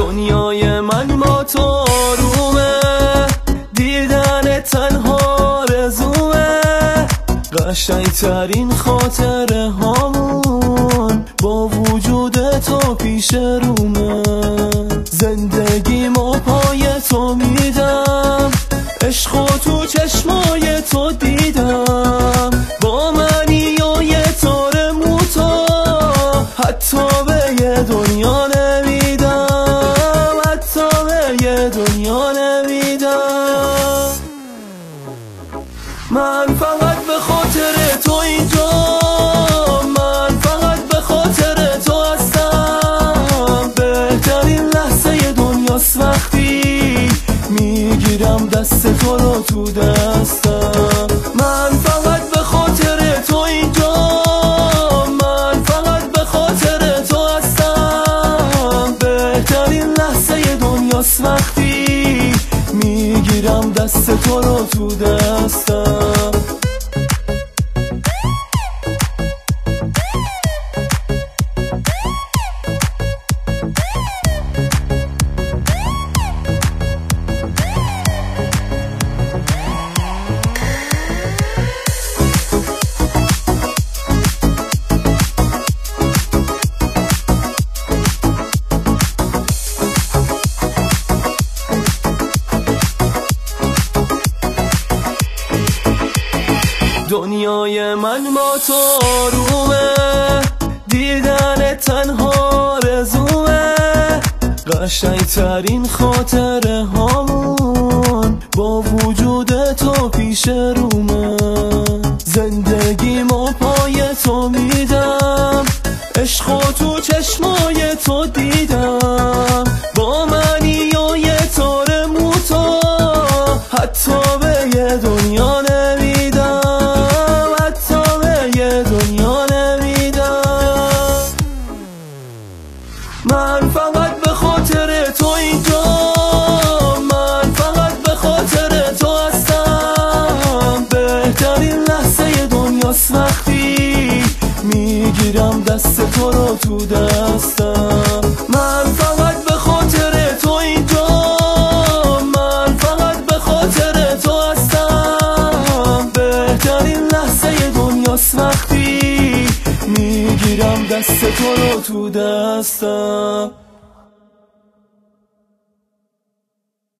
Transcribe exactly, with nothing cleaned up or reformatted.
دنیای من با تو آرومه، دیدن تنها آرزومه، قشنگترین خاطره هامون با وجود تو پیش رومه. زندگیمو پای تو میدم، عشق و تو چشمای تو دیدم، با منی و یه تار موتا حتی به یه دنیا نمیدم، حتی به یه دنیا نمیدم. من فقط به خاطر تو اینجا، من فقط به خاطر تو هستم. بهترین لحظه دنیاست وقتی میگیرم دست تو رو تو دستم. من فقط به خاطر تو اینجا، من فقط به خاطر تو هستم. بهترین لحظه دنیاست وقتی میگیرم دست تو رو تو دستم. دنیای من با تو آرومه، دیدن تنها آرزومه، قشنگترین خاطره هامون با وجود تو پیش رومه. زندگیمو پای تو میدم، عشق و تو چشمای تو دیدم، با منی و یه تار موتا حتی به یه دنیا نمیدم، دنیا نمیدم. من فقط به خاطر تو اینجا، من فقط به خاطر تو هستم. بهترین لحظه دنیاست وقتی میگیرم دست تو رو تو دستم. من فقط به خاطر تو اینجا، من فقط به خاطر تو هستم. بهترین لحظه دنیاست وقتی میگیرم دست تو رو تو دستم.